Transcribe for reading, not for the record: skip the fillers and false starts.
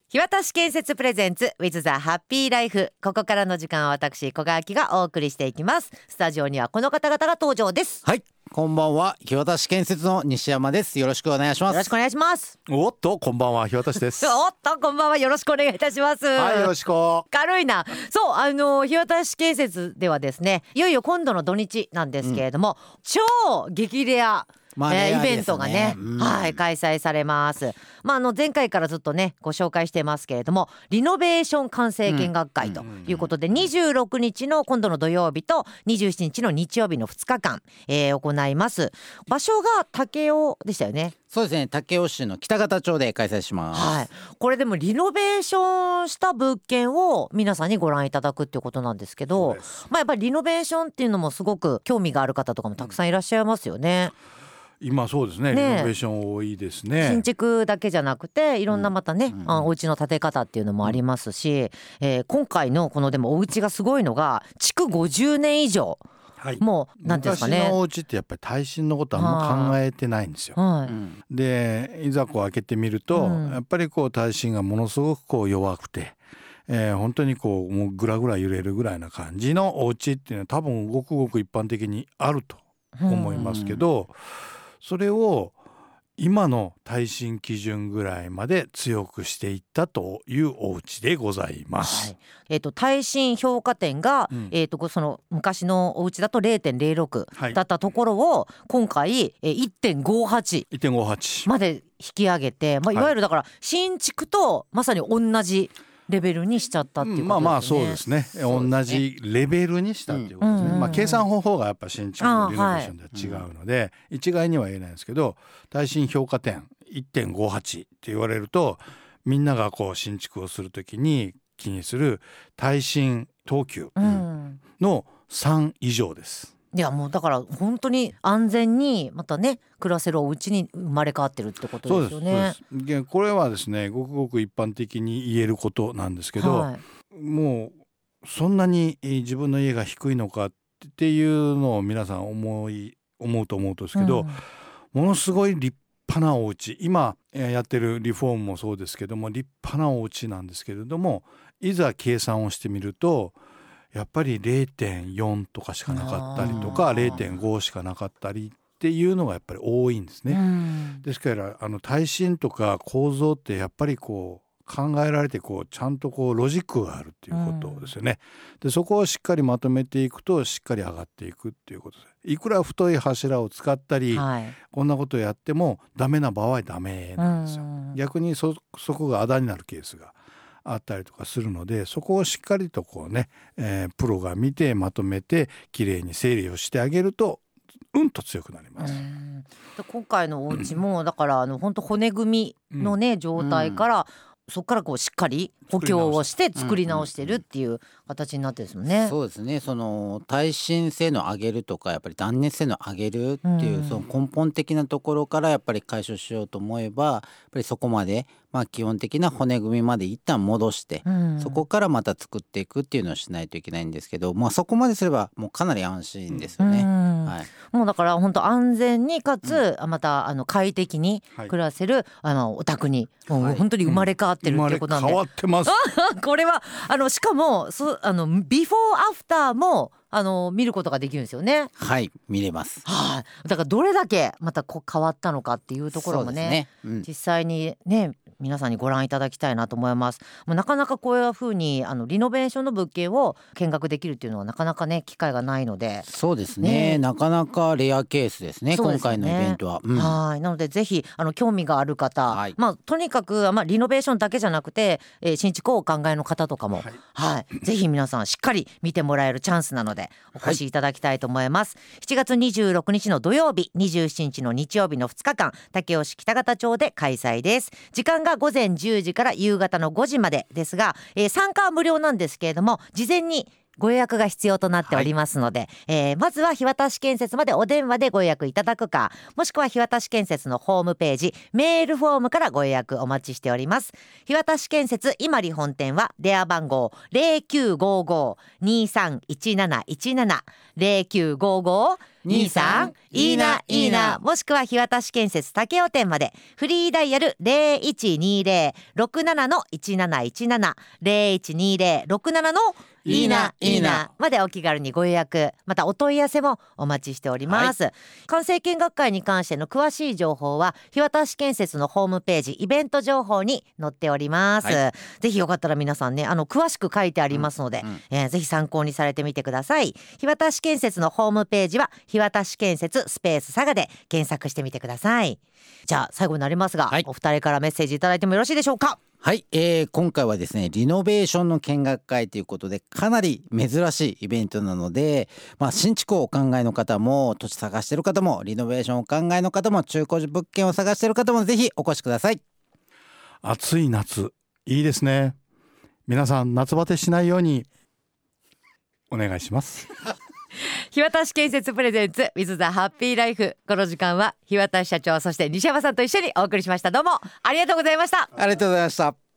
日渡し建設プレゼンツ with the happy life。 ここからの時間は私小川明がお送りしていきます。スタジオにはこの方々が登場です。 はい、こんばんは。日渡し建設の西山です。よろしくお願いします。 よろしくお願いします。 おっと、こんばんは、日渡しです。 おっと、こんばんは、よろしくお願いいたします。 はい、よろしく。 軽いな。そう、日渡し建設ではですね、いよいよ今度の土日なんですけれども、超激レアイベントがね、はい、開催されます。前回からずっとねご紹介してますけれども、リノベーション完成見学会ということで、26日の今度の土曜日と27日の日曜日の2日間、行います。場所が武雄でしたよね。 そうですね、武雄市の北方町で開催します。 はい、これでもリノベーションした物件を皆さんにご覧いただくっていうことなんですけど、やっぱりリノベーションっていうのもすごく興味がある方とかもたくさんいらっしゃいますよね。 今そうですね、リノベーション多いですね。 新築だけじゃなくていろんなまたね、お家の建て方っていうのもありますし、今回のこのでもお家がすごいのが築50年以上、 はい、 もうなんていうんですかね、 昔のお家ってやっぱり耐震のことあんま考えてないんですよ。でいざこう開けてみると、やっぱりこう耐震がものすごくこう弱くて、本当にこうもうグラグラ揺れるぐらいな感じのお家っていうのは多分ごくごく一般的にあると思いますけど、それを今の耐震基準ぐらいまで強くしていったというお家でございます。 はい、耐震評価点が、その昔のお家だと 0.06 だったところを今回 1.58 まで引き上げて、いわゆるだから新築とまさに同じレベルにしちゃったっていうことですね。 そうですね。同じレベルにしたっていうことですね。計算方法がやっぱ新築のリノベーションでは違うので、一概には言えないんですけど、耐震評価点 1.58 って言われると、みんながこう新築をするときに気にする耐震等級の3以上です。 いやもうだから本当に安全にまたね暮らせるお家に生まれ変わってるってことですよね。 そうです。これはですね、ごくごく一般的に言えることなんですけど、もうそんなに自分の家が低いのかっていうのを皆さん思うと思うんですけど、ものすごい立派なお家、今やってるリフォームもそうですけども立派なお家なんですけれども、いざ計算をしてみるとやっぱり 0.4 とかしかなかったりとか 0.5 しかなかったりっていうのがやっぱり多いんですね。ですから耐震とか構造ってやっぱりこう考えられてこうちゃんとこうロジックがあるっていうことですよね。でそこをしっかりまとめていくとしっかり上がっていくっていうことで、いくら太い柱を使ったり、こんなことをやってもダメな場合はダメなんですよ。逆にそこがあだになるケースがあったりとかするので、そこをしっかりとこうね、プロが見てまとめてきれいに整理をしてあげるとと強くなります。 今回のお家もだから本当骨組みのね、状態からそこからこうしっかり補強をして作り直してるっていう形になってるんですもんね。 そうですね。その耐震性の上げるとかやっぱり断熱性の上げるっていう、その根本的なところからやっぱり解消しようと思えば、やっぱりそこまで基本的な骨組みまで一旦戻して、そこからまた作っていくっていうのをしないといけないんですけど、そこまですればもうかなり安心ですよね。 もうだから本当安全にかつ、また快適に暮らせる、お宅にもう本当に生まれ変わってるっていうことなんで、 生まれ変わってますこれはしかもビフォーアフターも見ることができるんですよね。 はい、見れます。 だからどれだけまた変わったのかっていうところもね、実際にね皆さんにご覧いただきたいなと思います。もうなかなかこういうふうにリノベーションの物件を見学できるっていうのはなかなかね機会がないので、 そうですね、なかなかレアケースですね、今回のイベントは。 なのでぜひ興味がある方、とにかく、リノベーションだけじゃなくて、新築をお考えの方とかも、ぜひ皆さんしっかり見てもらえるチャンスなのでお越しいただきたいと思います。7月26日の土曜日、27日の日曜日の2日間、武雄市北方町で開催です。時間が午前10時から夕方の5時までですが、参加は無料なんですけれども、事前にご予約が必要となっておりますので、まずは日渡建設までお電話でご予約いただくか、もしくは日渡建設のホームページメールフォームからご予約お待ちしております。日渡建設伊万里本店は電話番号 0955-231717 0955-23いいないいな、もしくは日渡建設武雄店までフリーダイヤル 0120-67-1717 0120-67のいいないいなまでお気軽にご予約、またお問い合わせもお待ちしております、関西見学会に関しての詳しい情報は日渡建設のホームページイベント情報に載っております、ぜひよかったら皆さんね、詳しく書いてありますので、ぜひ参考にされてみてください。日渡建設のホームページは日渡建設スペース佐賀で検索してみてください。じゃあ最後になりますが、お二人からメッセージいただいてもよろしいでしょうか。 はい、今回はですねリノベーションの見学会ということでかなり珍しいイベントなので、新築をお考えの方も土地探している方もリノベーションをお考えの方も中古物件を探している方もぜひお越しください。 暑い夏いいですね。皆さん夏バテしないようにお願いします日渡建設プレゼンツ With the Happy Life、 この時間は日渡社長そして西山さんと一緒にお送りしました。どうもありがとうございました。 ありがとうございました。